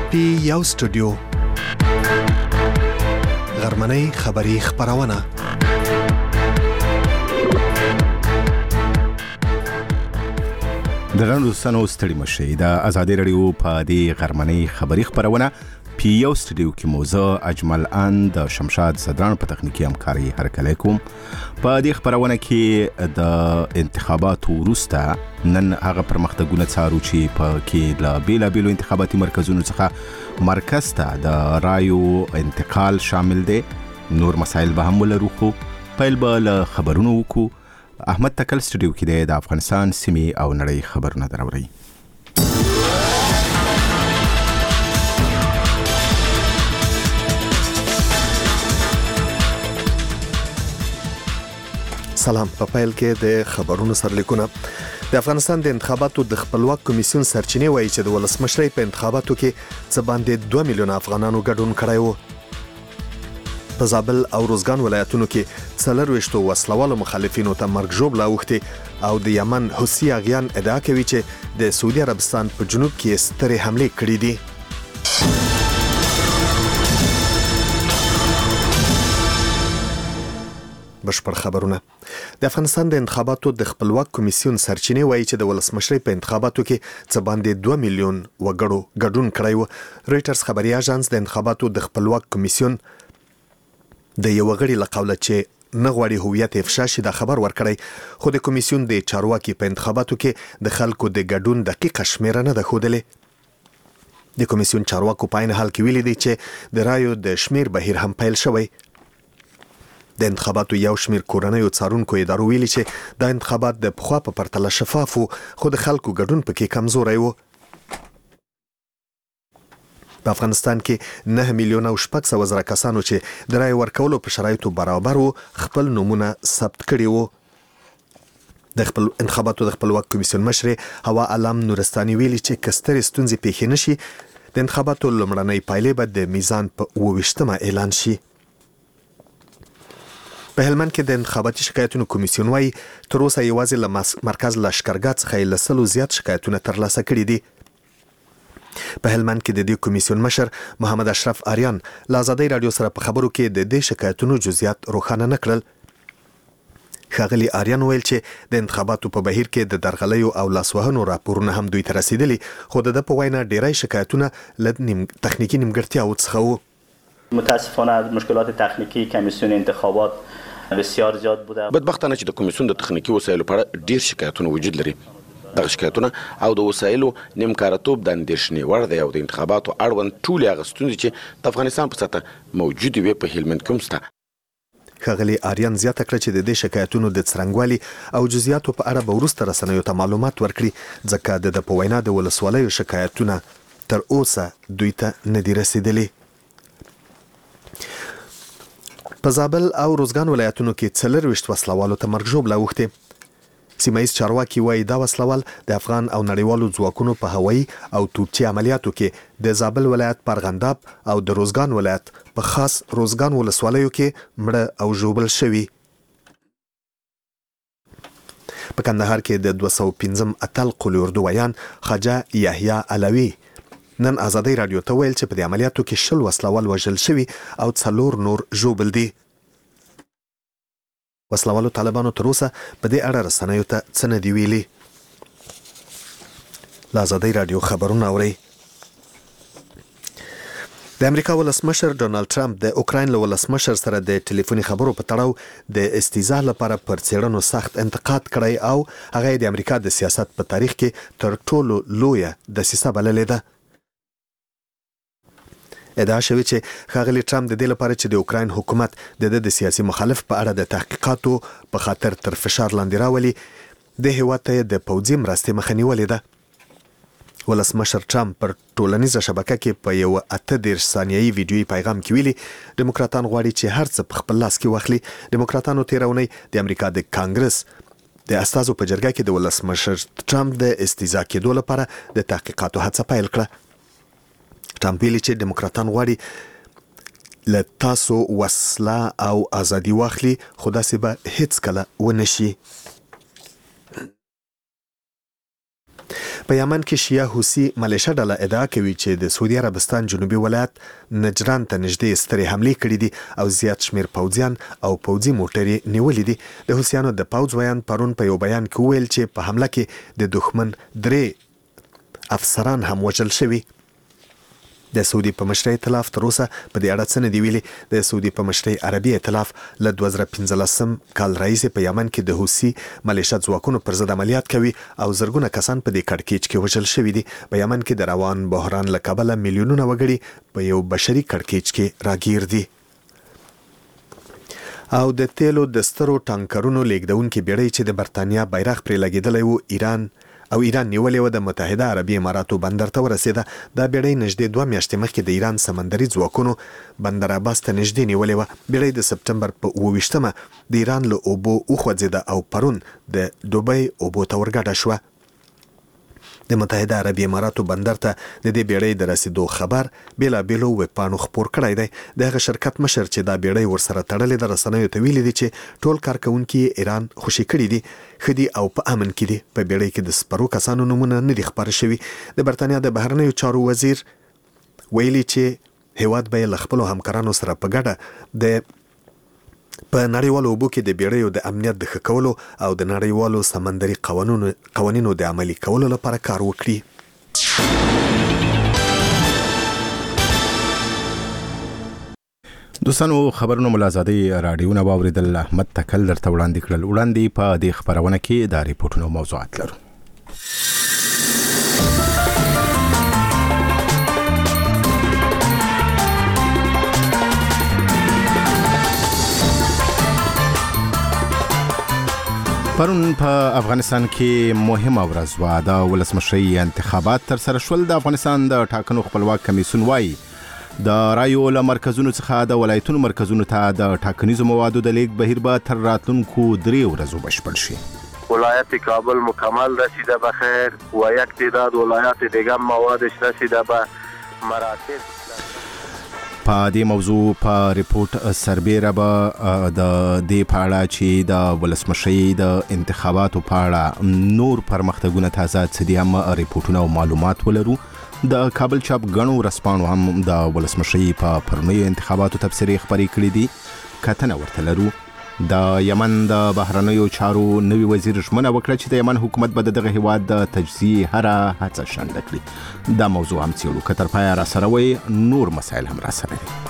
یو سټوډیو غرمنۍ خبری خبرونه درنو دوستانو ستړي مشئ د آزادي رادیو په دې غرمنۍ خبری خبرونه په یو سټوډیو کې موزه اجمل اند شمشاد صدران په تخنیکی همکاري هرکلی کوم. په دې خبرونه کې د انتخاباتو وروسته نن هغه پرمختګونه څارو چې په کې له بیلابیلو انتخاباتي مرکزونو څخه مرکز ته د رایو انتقال شامل دی. نور مسایل به هم ولرو خو پیل به له خبرونو وکړو. احمد تکل سټوډیو کې د افغانستان سیمې او نړۍ خبرونه دراوړي. سلام. په پیل کې د خبرونو سرلیکونه. د افغانستان د انتخاباتو د خپلواک کمیسیون سرچینې وایي چې د ولسمشرۍ په انتخاباتو کې څه باندې 2 میلیونه افغانانو ګډون کړی و. په زابل او روزګان ولایتونو کې 24 وسلوالو مخالفینو ته مرګ ژوبله اوښتې او د یمن حوثي اغیان ادعا کوي چې د سعودي عربستان په جنوب کې سترې حملې کړې دي. بشپړ خبرونه. د افغانستان د انتخاباتو د خپلواک کمیسیون سرچینې وایي چې د ولسمشرۍ په انتخاباتو کې څه باندې 2 میلیون وګړو ګډون کړی و. رویټرز خبري اژانس د انتخاباتو د خپلواک کمیسیون د یو غړي له قوله چې نه غواړي هویت افشا شي دا خبر ورکړی، خو د کمیسیون د چارواکي په انتخاباتو کې د خلکو د ګډون دقیقه شمیره نه ده ښودلې. د کمیسیون چارواکو په عین حال کې ویلي دي چې د رایو د شمیر بهیر هم پیل شوی. د انتخاباتو یو شمیر کورنیو څارونکو ادارو ویلي چې دا انتخابات د پخوا په پرتله شفاف وو، خو د خلکو ګډون پکې کمزوری و. په افغانستان کې 9 میلیونه او 600,000 کسانو چې د رای ورکولو په شرایطو برابر وو خپل نومونه ثبت کړي وو. د خپل انتخاباتو د خپلواک کمیسیون مشر هوا علم نورستاني ویلي چې کستري ستونزې پیښې نشي د انتخاباتو لومړنۍ پایلې به د میزان په 28مه اعلان شي. په هلمند کې د انتخاباتي شکایتونو کمیسیون وايي تر اوسه یوازې له مرکز لشکرګاه څخه له 100 زیات شکایتونه ترلاسه کړي دي. په هلمند کې د دې کمیسیون مشر محمد اشرف آریان له آزادۍ رادیو سره په خبرو کې د دې شکایتونو جزئیات روښانه نه کړل. ښاغلي آریان ویل چې د انتخاباتو په بهیر کې د درغلیو او لاسوهنو راپورونه هم دوی ته رسیدلي، خو د په وینا ډیری شکایتونه له تخنیکی نیمګړتیاو څخه وو. متاسفانه مشکلات تخنیکی کمیسیون انتخابات بسیار زیاد بوده. بدبختانه چې د کمیسیون د تخنیکی وسایلو په اړه ډیر شکایتونه وجود لري. دغه شکایتونه او د وسایلو نیمکارتوب د اندېښنې وړ دی او د انتخاباتو اړوند ټولې هغه ستونزې چې د افغانستان په سطحه موجودې وي په هلمند کې هم شته. ښاغلي آریان زیاته کړه چې د دې شکایتونو د څرنګوالي او جزئیاتو په اړه به وروسته رسنیو ته معلومات ورکړي، ځکه د په وینا د ولسوالیو شکایتونه تر اوسه دوی ته نه دي رسیدلي. په زابل او روزګان ولایتونو کې 24 وسلوالو ته مرګ ژوبله اوښتې. سیمایي چارواکي وایي دا وسلوال د افغان او نړیوالو ځواکونو په هوایي او توپچي عملیاتو کې د زابل ولایت پرغنداب او د روزګان ولایت په خاص روزګان ولسوالیو کې مړه او ژوبل شوي. په کندهار کې د 215 اتل قولي اردو ویان خواجه یحیی علوي نن آزادۍ رادیو ته ویل چې په دې عملیاتو کې 20 وسلوال وژل شوي او 4 نور ژوبل دي. وسلوالو طالبانو تر اوسه په دې اړه رسنیو ته څه نه دي ویلي. له آزادۍ رادیو خبرونه اورئ. د امریکا ولسمشر ډونالد ټرمپ د اوکراین له ولسمشر سره د ټلیفوني خبرو په تړاو د استیزا لپاره پر څېړنو سخت انتقاد کړی او هغه د امریکا د سیاست په تاریخ کې تر ټولو لویه دسیسه بللې ده. ادعا شوی چې ښاغلي ټرمپ د دې لپاره چې د اوکراین حکومت د سیاسي مخالف په اړه د تحقیقاتو په خاطر تر فشار لاندې راولي د هیواد ته د پوځي مرستې مخه نیولې ده. ولسمشر ټرمپ پر ټولنیزه شبکه کې په یو 18 ثانیه‌یي ویډیویي پیغام کې ویلي ډیموکراتان غواړي چې هر څه په خپل لاس کې واخلي. ډیموکراتانو تېره اونۍ د امریکا د کانګرس د استازو په جرګه کې د ولسمشر ټرمپ د استیزا کېدو لپاره د تحقیقاتو هڅه پیل کړه. ټرمپ ویلي چې ډیموکراتان غواړي له تاسو وسله او ازادي واخلي، خو داسې به هیڅ کله ونه شي. په یمن کې شیعه حوثي ملیشه ډله ادعا کوي چې د سعودي عربستان جنوبي ولایت نجران ته نږدې سترې حملې کړې دي او زیات شمیر پوځیان او پوځي موټرې نیولې دي. د حوثیانو د پوځ ویان پرون په یو بیان کې وویل چې په حمله کې د دښمن 3 افسران هم وژل شوي. د سعودي په مشرۍ ائتلاف تر اوسه په دې اړه څه نه دی ویلي. د سعودي په مشرۍ عربي ائتلاف له 2015 کال راهیسې په یمن کې د حوثي ملیشه ځواکونو پر ضد عملیات کوي او زرګونه کسان په دې کړکېچ کې وژل شوي دي. په یمن کې د روان بحران له کبله میلیونونه وګړي په یو بشري کړکېچ کې راګیر دي. او د تیلو د سترو ټانکرونو لیږدونکي بیړۍ چې د برتانیا بیرغ پرې لګېدلی و ایران نیولې و د متحده عربي اماراتو بندر ته ورسېده. دا بیړۍ نږدې 2 میاشتې مخکې د ایران سمندري ځواکونو بندر عباس ته نږدې نیولې وه. بیړۍ د سپټمبر په 28مه د ایران له اوبو وخوځېده او پرون د دوبۍ اوبو ته ورګډه شوه. د متحده عربي اماراتو بندر ته د دې بیړۍ د رسیدو خبر بیلابیلو ویبپاڼو خپور کړی دی. د هغه شرکت مشر چې دا بیړۍ ورسره تړلې د رسنیو ته ویلي دي چې ټول کارکوونکي ایران خوشي کړي دي، ښه دي او په امن کې دي. په بیړۍ کې د سپرو کسانو نومونه نه دي خپاره شوي. د برتانیا د بهرنیو چارو وزیر ویلي چې هیواد به له خپلو همکارانو سره په ګډه د په نړیوالو اوبو کې د بیړیو د امنیت د ښه کولو او د نړیوالو سمندري قوانینو د عملي کولو لپاره کار وکړي. دوستانو خبرونه ملازادي راډیوونه واوریدل. احمد تکل درته وړاندې کړل. وړاندې په دې خبرونه کې د ریپورتونو موضوعات لرو. پرون په افغانستان کې مهمه ورځ وه. د ولسمشرۍ انتخابات تر سره شول. د افغانستان د ټاکنو خپلواک کمیسیون وايي د رایو له مرکزونو څخه د ولایتونو مرکزونو ته د ټاکنیزو موادو د لیږد بهیر به تر راتلونکو 3 ورځو بشپړ شي. ولایت کابل مکمل رسیده به خیر و یک تعداد ولایات دیگر موادش رسیده به مراتب. په دې موضوع په ریپورت سربیره به د دې په اړه چې د ولسمشرۍ د انتخاباتو په اړه نور پرمختګونه تازه څه دي هم ریپورتونه او معلومات ولرو. د کابل چاپ غنو ورځپاڼو هم د ولسمشرۍ په پرونیو انتخاباتو تبصرې خپرې کړې دي. کتنه ورته لرو. د یمن د بهرنیو چارو نوي وزیر ژمنه وکړه چې د یمن حکومت به دغه هیواد د تجزیې هره هڅه شنډه کړي. دا موضوع هم څیړو. که تر پایه راسره وي نور مسایل هم راسره دي.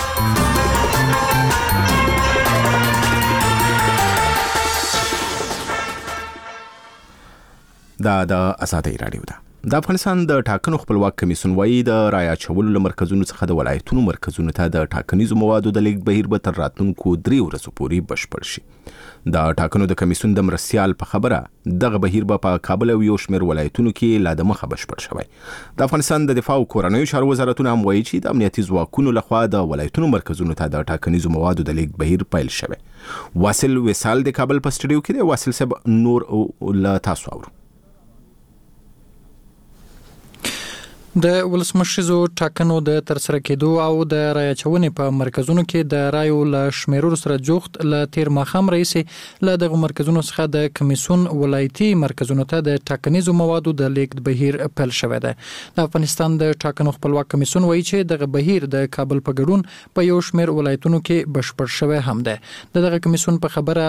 دا د آزادۍ راډیو ده. د افغانستان د ټاکنو خپلواک کمیسیون وايي د رای اچولو له مرکزونو څخه د ولایتونو مرکزونو ته د ټاکنیزو موادو د لیږد بهیر به تر راتلونکو 3 ورځو پورې بشپړ شي. د ټاکنو د کمیسیون د مرستیال په خبره دغه بهیر به په کابل او یو شمېر ولایتونو کې لا دمخه بشپړ شوی. د افغانستان د دفاع او کورنیو چارو وزارتونه هم وایي چې د امنیتي ځواکونو لخوا د ولایتونو مرکزونو ته د ټاکنیزو موادو د لیږد بهیر پیل شوی. واصل وصال د کابل په سټډیو کې دی. واصل صاحب نور له تاسو اورو. د ولسمشریزو ټاکنو د ترسره کېدو او د رای اچونې په مرکزونو کې د رایو له شمیرلو سره جوخت له تیر ماښام راهیسې له دغه مرکزونو څخه د کمیسیون ولایتي مرکزونو ته د ټاکنیزو موادو د لیږد بهیر پیل شوی دی. د افغانستان د ټاکنو خپلواک کمیسیون وایي چې دغه بهیر د کابل په ګډون په یو شمېر ولایتونو کې بشپړ شوی هم دی. دغه کمیسیون په خبره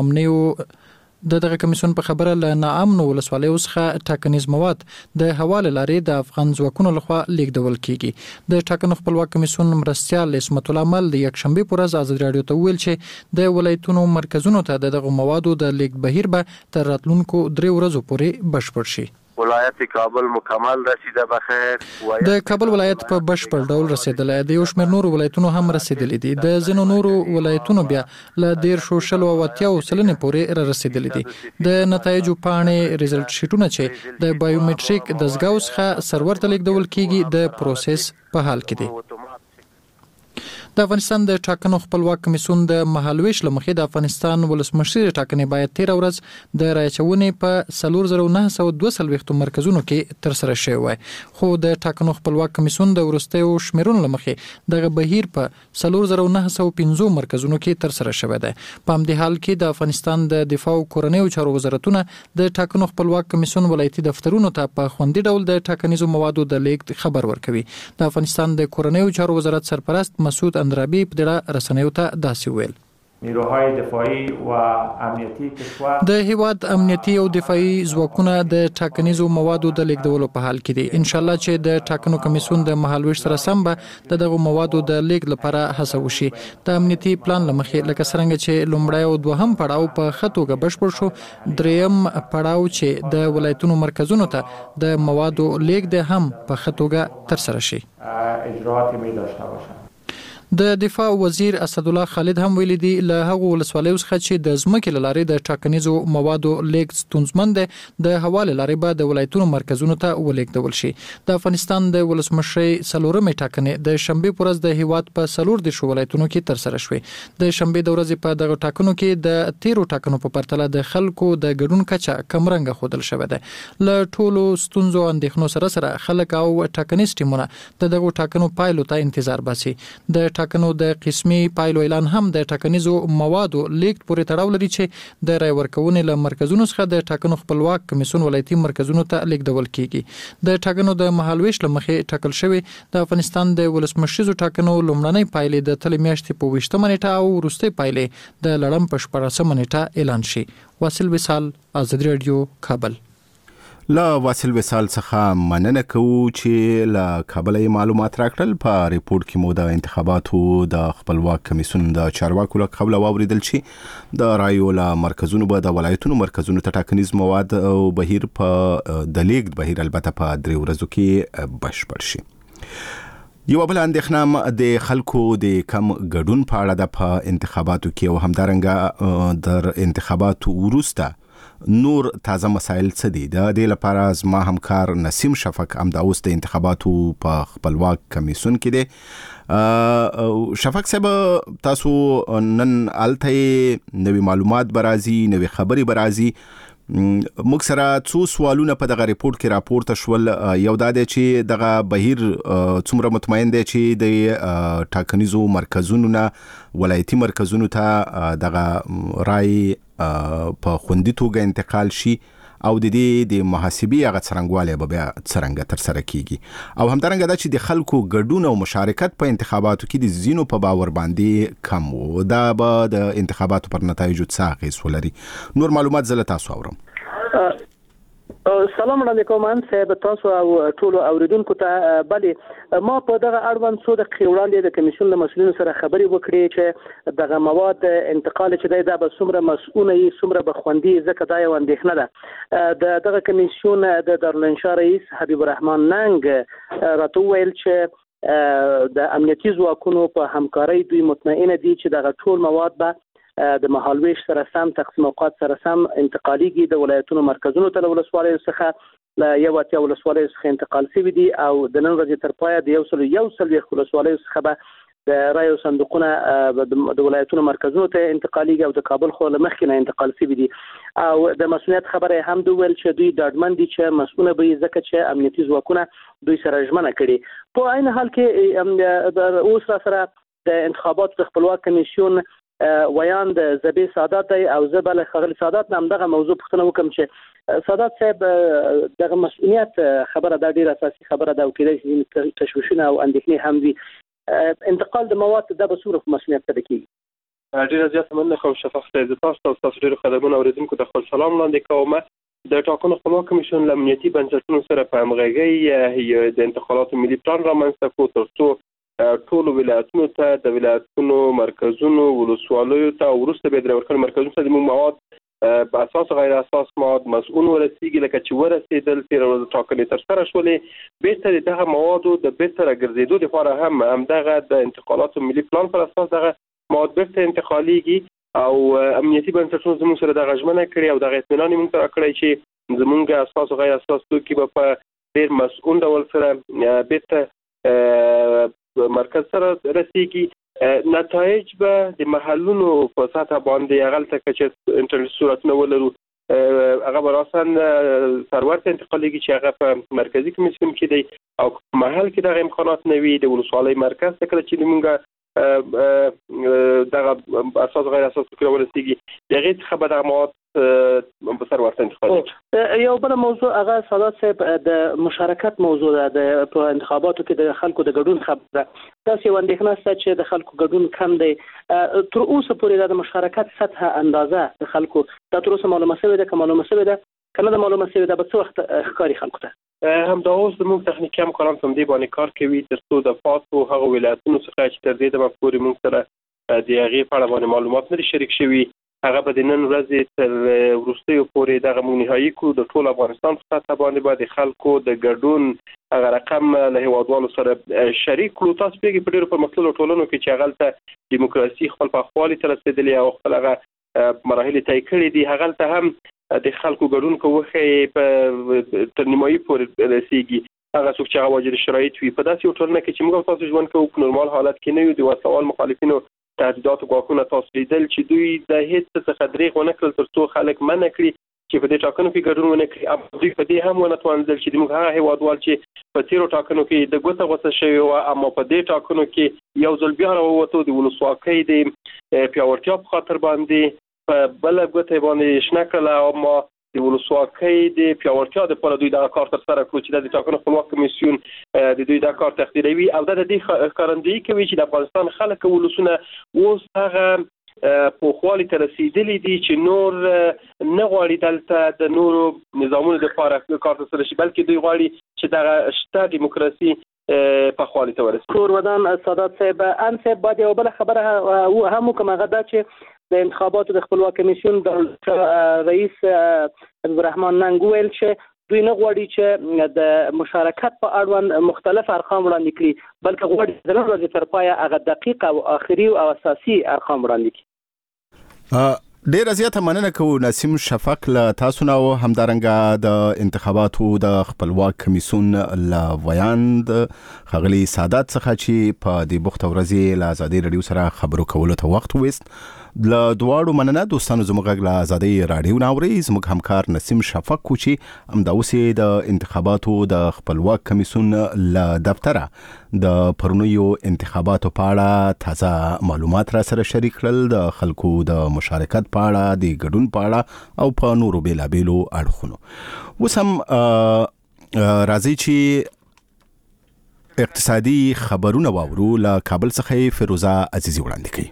له ناامنو ولسوالیو څخه ټاکنیز مواد د حواله لارې د افغان ځواکونو لخوا لیږدول کیږي. د ټاکنو خپلواک کمیسیون مرستیال اسمت الله مل د یکشنبه پر ورځ آزاد رادیو ته ویل چې د ولایتونو مرکزونو ته دغه موادو د لیږد بهیر به تر راتلونکو 3 ورځو پورې بشپړ شي. ولایت کابل مکمل رسیده به خیر. د کابل ولایت په بشپړ ډول رسیدلی دی. یو شمېر نورو ولایتونو هم رسیدلی دي. د ځینو نورو ولایتونو بیا له 13.80 پورې را رسیدلی دي. د نتایجو پاڼې ریزلټ شیټونه چې د بایومټریک دستګاو څخه سرور ته لیږدول کیږي د پروسس په حال کې دي. د افغانستان د ټاکنو خپلواک کمیسیون د مهالويش لمخې د افغانستان ولسمشر ټاکنې باید 13 ورځ د رایچونې په 4922 مرکزونو کې تر سره شوی وای، خو د ټاکنو خپلواک کمیسیون د ورستیو شمیرونو لمخې دغه بهیر په 4915 مرکزونو کې تر سره شوی دی. په همدې حال کې د افغانستان د دفاع او کورنیو چارو وزارتونه د ټاکنو خپلواک کمیسیون ولایتي دفترونو ته په خوندي ډول د ټاکنیزو موادو د لیږد خبر ورکوي. د افغانستان د کورنیو چارو وزارت سرپرست مسعود اندرابی په دغه رسنیو ته داسې ویل: نیروهای دفاعی و امنیتی کشور د هیواد امنیتي او دفاعي ځواکونه د ټاکنیزو موادو د لیږدولو په حال کې دي. ان شاء الله چې د ټاکنو کمیسیون د مهالويش سره سم به دغه موادو د لیږد لپاره هڅه وشي. د امنیتي پلان لمخې لکه څنګه چې لومړی او دوهم پړاو په ښه توګه بشپړ شو، دریم پړاو چې د ولایتونو مرکزونو ته د موادو لیږد هم په ښه توګه تر سره شي. اجراءاتی می داشته باشند. د دفاع وزیر اسدالله خالد هم ویلي دی له هغو ولسوالیو څخه چې د ځمکې له لارې د ټاکنیزو موادو لیږد ستونزمن دی، د هوا له لارې به د ولایتونو مرکزونو ته ولېږدول شي. د افغانستان د ولسمشرۍ 4مې ټاکنې د شنبې په ورځ د هیواد په 14 ولایتونو کې تر سره شوې. د شنبې د ورځې په دغه ټاکنو کې د 13 ټاکنو په پرتله د خلکو د ګډون کچه کمرنګه ښودل شوې ده. له ټولو ستونزو اندېښنو سره خلک او ټاکنیز ټیمونه د دغو ټاکنو پایلو ته انتظار باسي. د ټاکنو د قسمي پایلو اعلان هم د ټاکنیزو موادو لیږد پورې تړاو لري چې د رای ورکونې له مرکزونو څخه د ټاکنو خپلواک کمیسیون ولایتي مرکزونو ته لیږدول کیږي. د ټاکنو د مهالويش لمخې ټاکل شوی د افغانستان د ولسمشریزو ټاکنو لومړنۍ پایلې د تلې میاشتې په 20 نیټه او وروستۍ پایلې د لړم په 14 نیټه اعلان شي. واصل وصال، آزادي رادیو، کابل. لا واصل وصال څخه مننه کوو چې لا کابلي معلومات راکړل. په ریپورت کې مو د انتخاباتو د خپلواک کمیسیون د چارواکو له قبل واوریدل شي د رایو له مرکزونو به د ولایتونو مرکزونو ته ټاکنیز مواد او بهیر په د لیږد بهیر البته په 3 ورځو کې بشپړ شي. یو بل اندېښنه د خلکو د کم ګډون په اړه د په انتخاباتو کې او همدارنګه در انتخاباتو وروسته نور تازه مسائل څه دي؟ د دې لپاره زما همکار نسیم شفق هم د اوس د انتخاباتو په خپلواک کمیسیون کې دی. شفق صاحب، تاسو نن الته نوې معلومات برازي، نوې خبري برازي. موږ سره څو سوالونه په دغه ریپورت کې راپورته شول. یو دا دی چې دغه بهیر څومره مطمئن دی چې د ټاکنیزو مرکزونو نه ولایتي مرکزونو ته دغه رای په خوندي توګه انتقال شي او د دې د محاسبې هغه څرنګوالی به بیا څرنګه تر سره کیږي، او همدارنګه دا چې د خلکو ګډون او مشارکت په انتخاباتو کې د ځینو په باور باندې کم و، دا به د انتخاباتو پر نتایجو څه اغېز ولري. نور معلومات زه له تاسو اورم. سلام علیکم صاحب، تاسو او ټول اوریدونکو ته. بلې ما په دغه اړوند څو دقیقې وړاندې د کمیسیون له مسؤلینو سره خبرې وکړې چې دغه مواد انتقال چې دی دا به څومره مسؤونه وي، څومره به خوندي، ځکه دا یو اندېښنه ده. د دغه کمیسیون د دارالانشا رئیس حبیب الرحمن ننګ راته وویل چې د امنیتي ځواکونو په همکارۍ دوی مطمئنه دي چې دغه ټول مواد به د مهالويش سره سم، تقسیم اوقات سره سم انتقالیږي. د ولایتونو مرکزونو ته له ولسوالیو څخه له 81 ولسوالیو څخه انتقال شوي دي او د نن ورځې تر پایه د 141 ولسوالیو څخه به د رایو صندوقونه د ولایتونو مرکزونو ته انتقالیږي او د کابل خو له مخکې نه انتقال شوي دي. او د مسؤلیت خبره هم ویل چې دوی ډاډمن دي چې مسؤونه به ځکه چې امنیتي ځواکونه دوی سره ژمنه کړي. په عین حال کې اوس سره د انتخاباتو د خپلواک کمیسیون ویان د زبی سادات دی او زه بل خغل سادات نام دغه موضوع پوښتنه وکم چې سادات صاحب دغه مسؤلیت خبره د ډیر اساسي خبره ده او کېدای شي تشویشونه او اندېښنې هم وي. انتقال د مواد د بصوره مسؤلیت ته کیږي. ډیر زیات مننه خو شفاف صاحب، تاسو ډیر خدمتونه اوریدونکو ته خپل سلام وړاندې کوم. د ټاکنو خپلواک کمیسیون له امنیتي بنسټونو سره په همغږۍ د انتخاباتو ملي پلان رامنځته کړ ترڅو ټول ولایتونو ته د ولایتونو مرکزونو ولسوالیو ته وروسته به د ورکړل مرکزونو ته د مواد په اساس غیر اساس مواد مسؤل ورسیږي، لکه چې ورسېدل 13 ورځې ټاکنې تر سره شولې. بیرته دغه موادو د بیرته راګرځېدو لپاره هم همدغه د انتقالاتو ملي پلان پر اساس دغه مواد بیرته انتقالیږي او امنیتي بنسټونو زموږ سره دغه ژمنه کړې او دغه اطمینان موږ سره کړی چې زموږ اساس غیر اساس توکي به په ډېر مسؤل ډول سره بیرته مرکز سره رسیږي. نتایج به د محلونو په سطح باندې هغلته چې انټرنیټ صورتونه ولرو هغه براسن سرورت انتقالیږي چې هغه په مرکزی کمیسیون کې دی او محل کې د امکانات نوي د ولسوالۍ مرکز څخه چې موږ دغه اساس غیر اساس فکر ولستيږي دغه څخه به د مواد په سرورت انتقالي یو بل موضوع هغه سادات صاحب د مشارکت موضوع ده په انتخاباتو کې د خلکو د ګډون خبره تاسو وندښنه ست چې د خلکو ګډون کم دی تر اوسه پورې د مشارکت سطح اندازه د خلکو د تر اوسه معلومه شوی ده معلومه شوی ده کنه د معلومه شوی ده په څو وخت ښکاری خلکو ته هم دا اوس د موږ تخنیکی همکاران په دې باندې کار کوي تر څو د فاسو هغه ولایتونو څخه چې تر دې د مفکورې موږ سره د هغه په اړه باندې معلومات نه شریک شوي هغه به د نن ورځې تر وروستیو پورې دغه موږ نهایي کو د ټول افغانستان په سطح باندې به د خلکو د ګډون هغه رقم له هیوادوالو سره شریک کړو تاسو پیږي په ډیرو پرمختللو ټولنو کې چې هغه دیموکراسي خپل پخوالي ته رسیدلی او خپل هغه مراحل طی کړي دي هغه هم د خلکو ګډون کوخه په تر نیمایي پورې رسیدي هغه څوک چې هغه واجد شرایط وي په داسې ټولنه کې چې موږ تاسو ژوند کوو په نورمال حالت کې نه یو د وسوال مخالفینو تهدیدات او ګواښونه تاسو لیدل چې دوی د هیڅ څه دریغ ونه کړل تر څو خلک منع کړي چې په دې ټاکنو کې ګډون ونه کړي او دوی په دې هم ونه توانځل چې موږ هغه هیوادوال چې په تیرو ټاکنو کې د ګوته غوسه شوی او اما په دې ټاکنو کې یو ځل بیا راووتو د ولسواکۍ د پیاوړتیا په خاطر باندې په بل ګوته باندې شنکل او ما د ولسواکۍ د پیاوړتیا لپاره دوی دا کار تر سره کړو چې د ټاکنو خپلواک کمیسیون د دوی دا کار تقدیروي او د دې ښکارندویي کوي چې د افغانستان خلک ولسونه اوس هغه په خپل ته رسیدلي دي چې نور نه غواړي دلته د نورو نظامونو لپاره کار تر سره شي بلکې دوی غواړي چې د شته دیموکراسي په خپل ته ورسي کور ودان سادات صاحب ان صاحب باید یو بل خبره هم کوم غدا چې د انتخاباتو د خپلواک کمیسیون د رئیس عبدالرحمن ننګ ویل چې دوی نه غواړي چې د مشارکت په اړوند مختلف ارقام وړاندې کړي بلکې غواړي د نن ورځې تر پایه هغه دقیق او آخري او اساسي ارقام وړاندې کړي ډیر زیاته مننه کوو نسیم شفق له تاسو نه او همدارنګه د انتخاباتو د خپلواک کمیسیون له ویاند خغلی سادات څخه چې په دې بوخت ورځې له ازادي رادیو سره خبرو کولو ته وخت وست له دواړو مننه دوستانو زموږ له ازادي رادیو ناوري زموږ همکار نسیم شفق کو چې امداوسه د انتخاباتو د خپلواک کمیسیون له دفتره د پرونیو انتخاباتو په اړه تازه معلومات را سره شریک کړل د خلکو د مشارکت په اړه د ګډون په اړه او په نورو بیلابیلو اړخونو اوس هم راځي چې اقتصادي خبرونه واورو له کابل څخه فیروزه عزیزی وړاندې کوي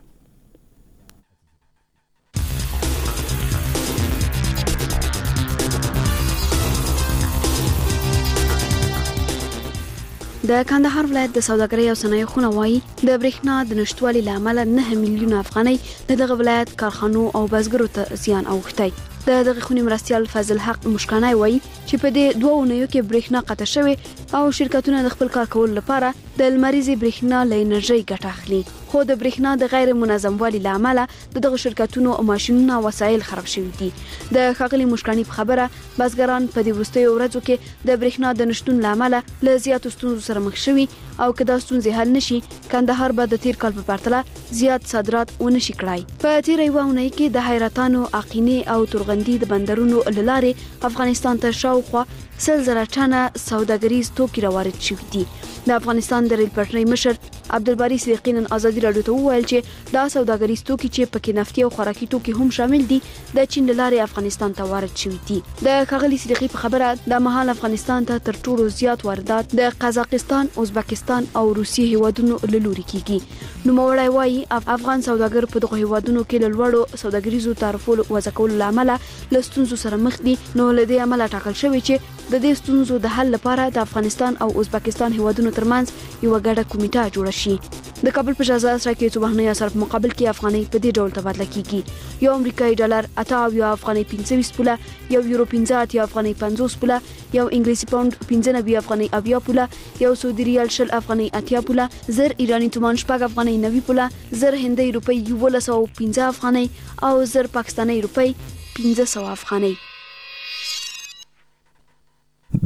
د کندهار ولایت د سوداګرۍ او صنایع خونه وایي د برېښنا د نشټوالي لامل 9 میلیون افغانۍ د دغه ولایت کارخانو او بزګرو ته زیان اوښتی دغه خونی مرستيال فضل حق مشکانای وایي چې په دې دوه اونیو کې برېښنا قطع شوه او شرکتونه د خپل کار کولو لپاره د لمریزي برېښنا له انرژي ګټه اخلي خو د برېښنا د غیر منظم والي لامل دغه شرکتونو او ماشينونو او وسایل خراب شوي دي د خغلی مشکانی په خبره بزګران په دې وروستیو ورځو کې د برېښنا د نشټون لامل له زیاتو ستونزو سره مخ شوي او کدا ستونزې حل نشي کندهار به د تیر کال په پرتله زیات صادرات ونشي کړای په تیر یو اونۍ کې د حیرتانو اقینه او تورغندی د بندرونو لاره افغانستان ته شاوخوا 100,000 ټنه سوداګریز توکي راوړل شوي دي د افغانستان د ریل پټلۍ مشر عبدالباری صدیقی نن ازادي رادیو ته وویل چې دا سوداګریز توکي چې پکې نفتي او خوراکي توکي هم شامل دي د چین لارې افغانستان ته وارد شوي دي د خغلی صدیقی په خبره د مهال افغانستان ته تر ټولو زیات واردات د قزاقستان ازبکستان او روسیې هیوادونو له لوري کیږي نو موړای وایي افغان سوداګر په دغه هیوادونو کې له لوړو سوداګریزو تعرفو وځکول لامل له ستونزو سره مخ دي نو له دې عمله ټاکل شوی چې د دې ستونزو د حل لپاره د افغانستان او ازبکستان هیوادونو ترمنځ یو ګډه کمیټه جوړه شي د کابل په شازاد سره کې صبحنی اثر په مقابل کې افغاني په دې ډول تبادله کیږي یو امریکایي ډالر 88 افغاني 25 پوله یو یورو 15 افغاني 50 پوله یو انګلیسي پاوند 15 افغاني 80 پوله یو سعودي ریال 10 افغاني 80 پوله زر ایرانی تومان 10 افغاني 90 پوله زر هندۍ روپی 1115 افغاني او زر پاکستاني روپی 1500 افغاني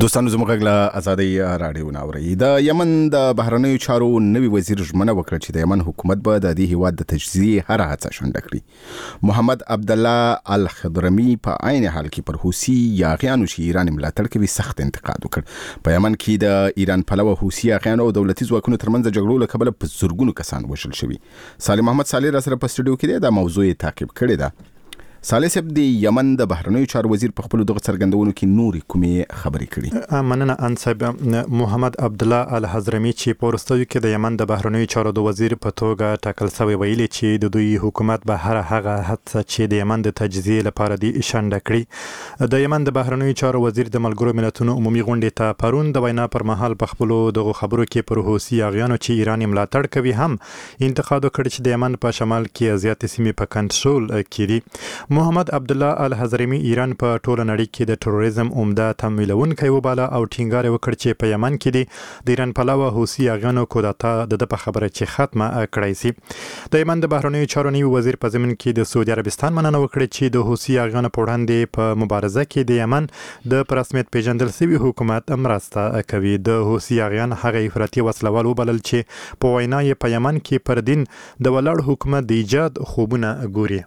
دوستانو زموږ له ازادي رادیو ناوري د یمن د بهرنیو چارو نوي وزیر ژمنه وکړه چې د یمن حکومت به د دې هیواد د تجزیه هر هڅه شنډه کړي. محمد عبدالله الخضرمی په عین حال کې پر حوثي یاغیانو چې ایران ملاتړ کوي سخت انتقاد وکړ. په یمن کې د ایران پلوه حوثي یاغیانو او دولتي ځواکونو ترمنځ د جګړو له کبله په زرګونو کسان وژل شوي. صالح محمد صالح را سره په سټوډیو کې د موضوع تعقیب کړی ده. صالح صاحب د یمن د بهرنیو چارو وزیر په خپل دغه څرګندونو کې نوري کومې خبرې کړي؟ مننه ان صاحب. محمد عبدالله الحضرمی چې په وروستیو کې د یمن د بهرنیو چارو د وزیر په توګه ټاکل شوی ویلي چې د دوی حکومت به هر هغه هڅه چې د یمن د تجزیه لپاره دی شنډه کړي. د یمن د بهرنیو چارو وزیر د ملګرو ملتونو عمومي غونډې ته پرون د وینا پر مهال په خپل دغه خبرو کې پر حوثي یاغیانو چې ایران ملاتړ کوي هم انتقاد وکړ چې د یمن په شمال کې زیاتې سیمې په کنټرول کې دي. محمد عبدالله الحضرمی ایران په ټوله نړۍ کې د تروریزم عمده تمویلونکی وباله او ټینګار وکړ چې په یمن کې د ایران پلوه حوثي یاغیانو کودتا د په خبره چې ختمه کړای شي. د یمن د بهرنیو چارو نوي وزیر په ضمن کې د سعودي عربستان مننه وکړه چې د حوثي یاغیانو په وړاندې په مبارزه کې د یمن د پر رسمیت پیژندل شوی حکومت مرسته کوي. د حوثي یاغیان هغه افراطي وسلوال وبلل چې په وینا یې په یمن کې پر دین د ولاړ حکومت د ایجاد خوبونه ګوري.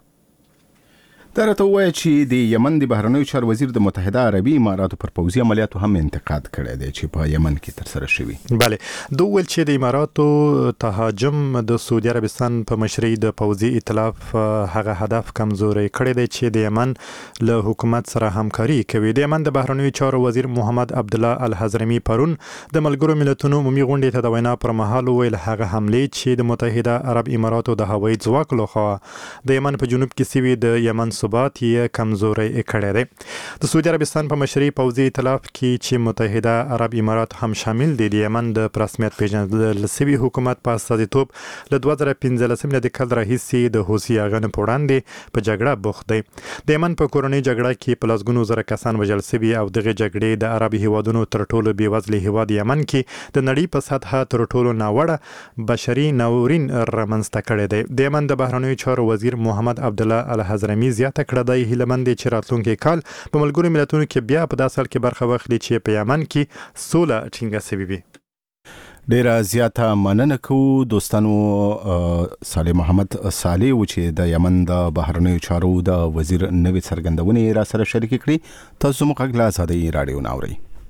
دا راته ووایه چې د یمن د بهرنیو چارو وزیر د متحده عربي اماراتو پر پوځي عملیاتو هم انتقاد کړی دی چې په یمن کې ترسره شوي. بله، دوی ویل چې د اماراتو تهاجم د سعودي عربستان په مشرۍ د پوځي ائتلاف هغه هدف کمزوری کړی دی چې د یمن له حکومت سره همکاري کوي. د یمن د بهرنیو چارو وزیر محمد عبدالله الحضرمی پرون د ملګرو ملتونو عمومي غونډې ته د وینا پر مهال ویل هغه حملې چې د متحده عرب اماراتو د هوایي ځواک لخوا د یمن په جنوب کې سوي د یمن ثبات یې کمزوری کړی دی. د سعودي عربستان په مشرۍ پوځي ائتلاف کې چې متحده عرب امارات هم شامل دي د یمن د رسمیت پیژندل شوي حکومت په استازیتوب له 2015 میلادي کال راهیسې د حوثي یاغیانو په وړاندې په جګړه بوخت دی. د یمن په کورنۍ جګړه کې په لسګونو زره کسان وژل شوي او دغه جګړې د عرب هیوادونو تر ټولو بېوزله هیواد یمن کې د نړۍ په سطحه تر ټولو ناوړه بشري ناورین رامنځته کړی دی. د یمن د بهرنیو چارو وزیر محمد عبدالله الحضرمی زیاته کړه دی هیلمند چې راتلونکي کال په ملګرو ملتونو کې بیا په داسې حال کې برخه واخلي چې په یمن کې سوله ټینګه شوې وي. ډیره زیاته مننه کوو دوستانو. صالح محمد صالح و چې د یمن د بهرنیو چارو د وزیر نوې څرګندونې را سره شریک کړي. تاسو موږ له ازادي رادیو ناوري.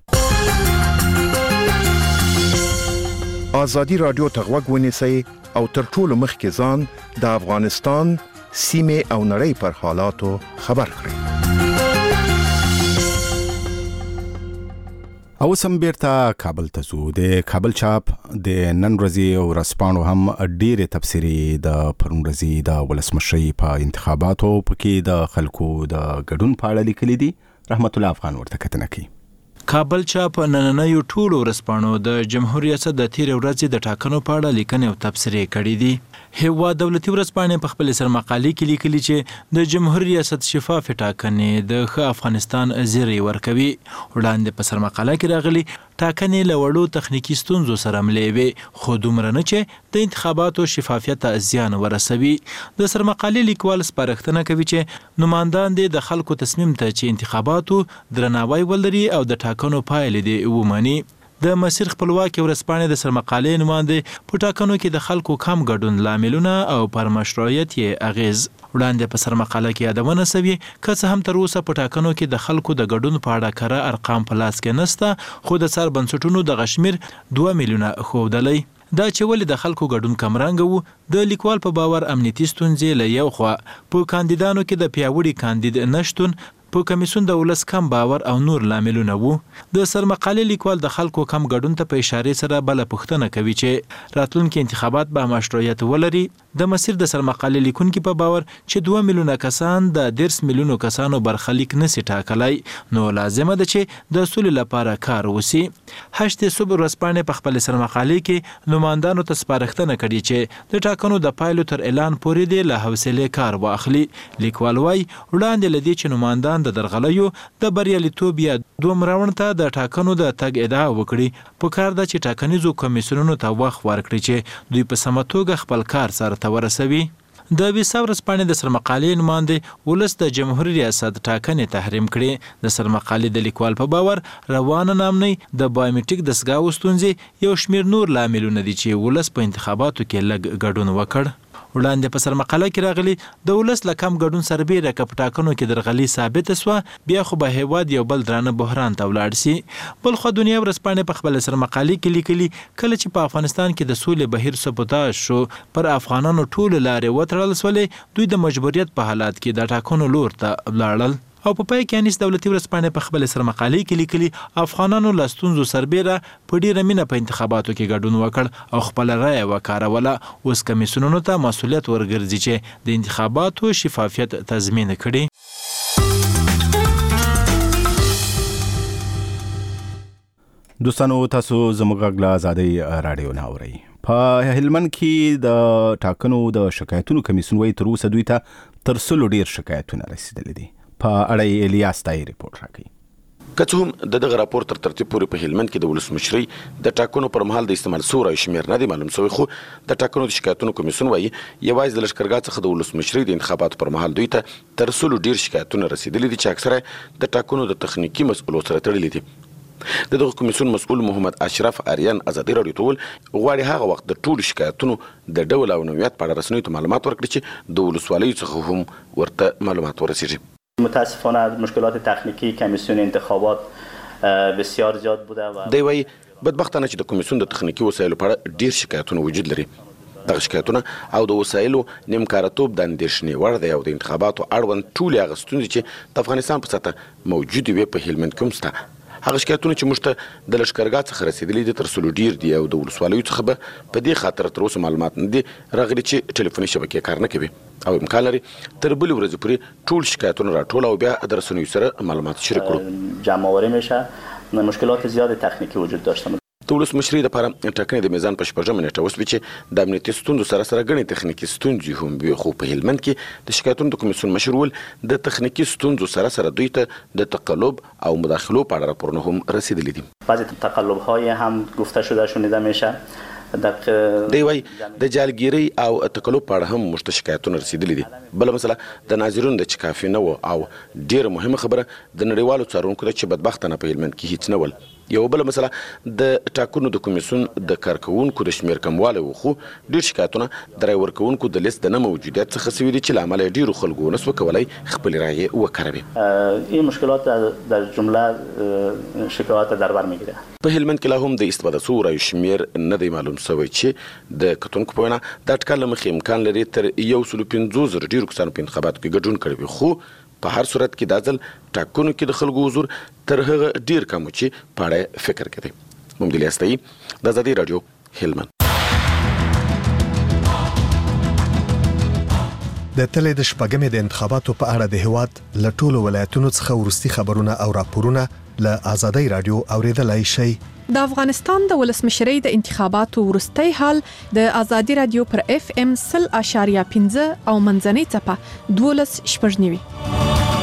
ازادي رادیو ته غوږ ونیسئ او تر ټولو مخکې ځان د افغانستان سیمه او نړۍ پر حالاتو خبر کړئ. او سم بیرته کابل ته ځو. د کابل چاپ د نن ورځې ورځپاڼو هم ډېرې تبصرې د پرون ورځې د ولسمشرۍ په انتخاباتو پکې د خلکو د ګډون په اړه لیکلي دي. رحمت الله افغان ورته کتنه کوي. کابل چاپ نننیو ټولو ورځپاڼو د جمهوریت ریاست د تیر ورځې د ټاکنو په اړه لیکنې او تبصرې کړې دي. هیواد دولتي ورځپاڼې په خپل سرمقالې کې لیکلي چې د جمهوریت ریاست شفاف ټاکنې د ښه افغانستان زیری ورکوي. وړاندې په سرمقاله کې راغلي ټاکنې له وړو تخنیکی ستونزو سره ملې وي خو دومره نه چې د انتخاباتو شفافیت ته زیان ورسوي. د سرمقالې لیکوال سپارښتنه کوي چې نمایندان د خلکو تصمیم ته چې انتخاباتو درناوی ولري او د ټاکنو پایلې دې ومني. د مسیر خپلواکي ورځپاڼې د سرمقالې نماینده په ټاکنو کې د خلکو کم ګډون لاملونه او پر مشروعیت یې اغیز. وړاندې په سرمقاله کې یادونه شوې که څه هم تر اوسه په ټاکنو کې د خلکو د ګډون په اړه کره ارقام په لاس کې نشته خو د څار بنسټونو د غشمیر 2 میلیونه ښودلی. دا چې ولې د خلکو ګډون کمرنګ وو د لیکوال په باور امنیتي ستونزې له یو خوا په کاندیدانو کې د پیاوړي کاندید نشتون په کمیسیون د ولس کم باور او نور لاملونه وو. د سرمقالې لیکوال د خلکو کم ګډون ته په اشاره سره بل پوښتنه کوي چې راتلونکي انتخابات به مشروعیت ولري. د مسیر د سرمقالې لیکونکو په باور چې 2 میلیونه کسان د 10 میلیونو کسانو برخلیک نسی ټاکلای نو لازمه ده چې د سولې لپاره کار وسی. هشت صبح ورځپاڼې په خپل سرمقالې کې نمایندانو ته سپارښتنه کړې چې د ټاکنو د پایلو تر اعلان پورې د له حوصله کار واخلي. لیکوال وايي وړاندې لدی چې نمایندان د درغلیو د بریالیتوب یا دوم راوند ته د ټاکنو د تګ ادعا وکړي. په کار ده چې ټاکنیزو کمیسیونونو ته وخت ورکړي چې دوی په سمه توګه خپل کار سره ته ورسوي. د ویسا ورځپاڼې د سرمقالې نماینده ولس د جمهوریت ریاست ټاکنې تحریم کړي. د سرمقالې د لیکوال په باور روانه نامنۍ د بایومټریک دستګاو ستونزې یو شمېر نور لاملونه دي چې ولس په انتخاباتو کې لږ ګډون وکړ. وړاندې په سرمقاله کې راغلي د ولس له کم ګډون سربیره که په ټاکنو کې درغلي ثابته سوه بیا خو به هیواد یو بل درانه بحران ته ولاړ سي. بلخو دنیا ورځپاڼې په خپل سرمقالې کې لیکلي کله چې په افغانستان کې د سولې بهیر سبوتاژ شو پر افغانانو ټول لارې وتړل سولې دوی د مجبوریت په حالات کې د ټاکنو لور ته ولاړل. او په پای کې انیس دولتي ورځپاڼې په خپل سرمقالې کې لیکلي افغانانو له ستونزو سربیره په ډیره مینه په انتخاباتو کې ګډون وکړ او خپل رایه وکاروله. اوس کمیسیونونو ته مسؤلیت ورګرځي چې د انتخاباتو شفافیت تضمین کړي. دوستانو تاسو زموږ غږ له آزادۍ راډیو نه اورئ. په هلمند کې د ټاکنو د شکایتونو کمیسیون وایي تر اوسه دوی ته تر 100 ډیر شکایتونه رسیدلي دي. په اړه الیاس تای ریپورت راکړي. که څه هم دغه راپور تر ترتیب پورې په هلمند کې د ولسمشرۍ د ټاکنو پر مهال د استعمال سوی رایو شمېر نه دی معلوم شوی، خو د ټاکنو د شکایتونو کمیسیون وایي یوازې د لښکرګاه څخه د ولسمشرۍ د انتخاباتو پر مهال دوی ته تر 100 ډیر شکایتونه رسیدلي دي چې اکثره د ټاکنو د تخنیکي مسؤلو سره تړلي دي. د دغه کمیسیون مسؤل محمد اشرف آریان ازادي راډیو ته وویل غواړي هغه وخت د ټولو شکایتونو د ډول او نوعیت په اړه رسنیو ته معلومات ورکړي چې د ولسوالیو څخه هم ورته معلومات ورسیږي. متاسفانه مشکلات تکنیکی کمیسیون انتخابات بسیار زیاد بوده و دی وایي بدبختانه چې د کمیسیون د تخنیکي وسایلو په اړه ډیر شکایتونه وجود لري. دغه شکایتونه او د وسایلو نیمکارتوب د اندېښنې وړ دی او د انتخاباتو اړوند ټولې هغه ستونزې چې د افغانستان په سطحه موجودې وي په هلمند کې هم شته. هغه شکایتونه چې موږ ته د لښکرګاه څخه رسیدلي دي تر 100 ډیر دي او د ولسوالیو څخه به په دې خاطر تر اوسه معلومات نه دي راغلي چې ټلیفوني شبکې کار نه کوي او امکان لري تر بلې ورځې پورې ټول شکایتونه راټول او بیا د رسنیو سره معلومات شریک کړو. جمع آوری میشه. مشکلات زیاد تکنیکی وجود داشته. د ولسمشرۍ لپاره ټاکنې د میزان په 14 نیټه وسوې چې د امنیتي ستونزو سره سره ګڼې تخنیکي ستونزې هم وي، خو په هلمند کې د شکایتونو د کمیسیون مشر وویل د تخنیکي ستونزو سره سره دوی ته د تقلب او مداخلو په اړه راپورونه هم رسیدلي دي. بعضی تقلب‌های هم گفته شده شنیده میشه. دی وایي د جالګیرۍ او تقلب په اړه هم موږ ته شکایتونه رسیدلي دي. بله مسله د ناظرینو د چې کافي نه و او ډیره مهمه خبره د نړیوالو څارونکو ده چې بدبختانه په هلمند کې هیڅ نه ول. یو بله مسله د ټاکنو د کمیسیون د کارکوونکو د شمېر کموالی و، خو ډېر شکایتونه د رای ورکوونکو د لیست د نه موجودیت څخه سوي دي چې له امله یې ډېرو خلکو ونه سوه کولی خپلې رایې وکاروي. این مشکلات در جمله شکایات در بر میگیره. په هلمند کې لا هم د استفاده سوو رایو شمېر نه دی معلوم سوی چې د کتونکو په وینا د اټکل له مخې امکان لري تر 150,000 ډېرو کسانو په انتخاباتو کې ګډون کړی وي، خو په هر صورت کې دا ځل ټاکنو کې د خلکو حضور تر هغه ډیر کم چې په اړه فکر کوي. محمد الیاس تای د آزادي راډیو هلمند. د تلې د شپږمې د انتخاباتو په اړه د هیواد له ټولو ولایتونو څخه وروستي خبرونه او راپورونه له آزادي راډیو اوریدلای شئ. د افغانستان د ولسمشرۍ د انتخاباتو وروستي حال د آزادي راډیو پر FM 0.5 او منځنۍ څپه 12.9.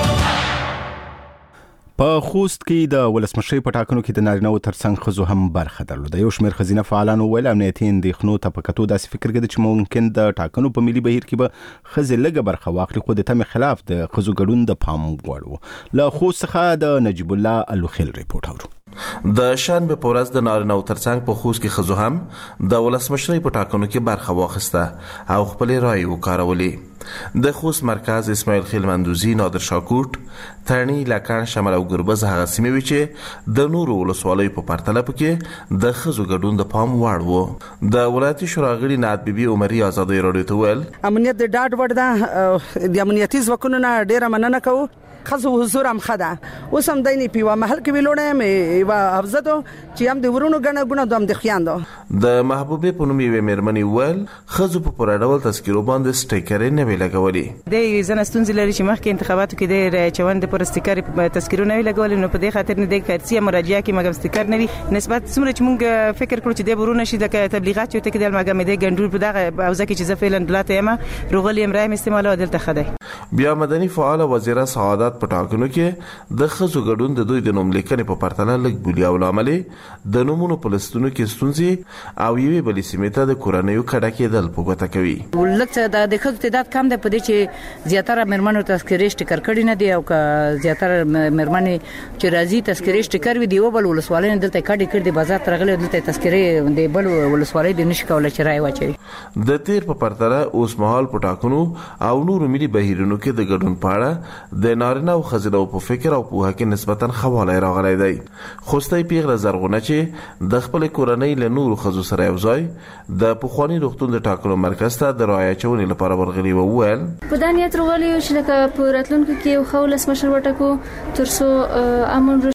په خوست کې د ولسمشرۍ په ټاکنو کې د نارینه‌و ترڅنګ ښځو هم برخه درلوده. یو شمېر ښځینه فعالانو ویل امنیتي اندېښنو ته په کتو داسې فکر کوي چې ممکن د ټاکنو په ملي بهیر کې به ښځې لږه برخه واخلي، خو د تمې خلاف د ښځو ګډون د پام وړ و. له خوست څخه د نجیب الله الوخیل ریپورت اورو. د شنبه په ورځ د نارینه‌و ترڅنګ په خوست کې ښځو هم د ولسمشرۍ په ټاکنو کې برخه واخیسته او خپلې رایې وکارولې. د خوست مرکز اسماعیل خیل مندوزی، نادر شاکوټ، ترنی، لکن، شمال او ګربز هغه سیمې وي چې د نورو ولسوالیو په پرتله پکې د ښځو ګډون د پام وړ و. د ولایتي شورا غړي نعت بیبي عمري آزادۍ راډیو ته ویل امنیت د ډاډ وړ ده، د امنیتي ځواکونو نه ډیره مننه کوو. خزو حضور هم خدا اوس هم دیني پیوا محل کې ویلوړم ایوا حفظتو چې هم د ورونو غنه غونه دوم د خیاندو. د محبوبې په نوم یې مېرمنې ول خزو په پوره ډول تذکیرو باندې سټیکرې نه وی لګولې. د زنستون لري چې مخکې انتخاباتو کې د چوند پر سټیکر تذکیرو نه وی لګولې، نو په دې خاطر نه د کارسي مراجعه کې مګم سټیکر نه وی نسبت څومره چې مونږ فکر کړو چې د ورونه شي د تبلیغات یو ته کې د مګم د ګندول په دغه اوځه کې چې زه فعلا دلته یم روغلی امرایم استعمالو دلته خدای. بیا مدني فعال وزیره سعادت په ټاکنو کې د ښځو ګډون د دوی د نوم لیکنې په پرتله لږ بولي او لامل د نومونو په لستونو کې ستونزې او یوې بلې سیمې ته د کورنیو کډه کېدل په ګوته کوي. لکه د ښځو تعداد کم دی په دې چې زیاتره مېرمنو تذکرې ټیکر کړي نه دي او که زیاتره مېرمنې چې راځي تذکرې ټیکر وي دی بل ولسوالۍ دلته کډې کړي بازار ترغلي دلته تذکرې د بل ولسوالۍ د نشي کولای چې راي واچوي. د تیر په پرتله اوس مهال په ټاکنو او نورو ملي بهیرونو کې د ګډون پاړه د نارینه او ښځینه په فکر او پوهه کې نسبتا خواله راغلی دی. خوستۍ پیغله زرغونه چې د خپل کورنۍ له نورو ښځو سره یو ځای د پخواني روغتون د ټاکنو مرکز ته د رایې اچونې لپاره ورغلي و وویل په دا نیت راغلی چې لکه په راتلونکي کې یو ښه ولسمشر وټاکو تر څو امن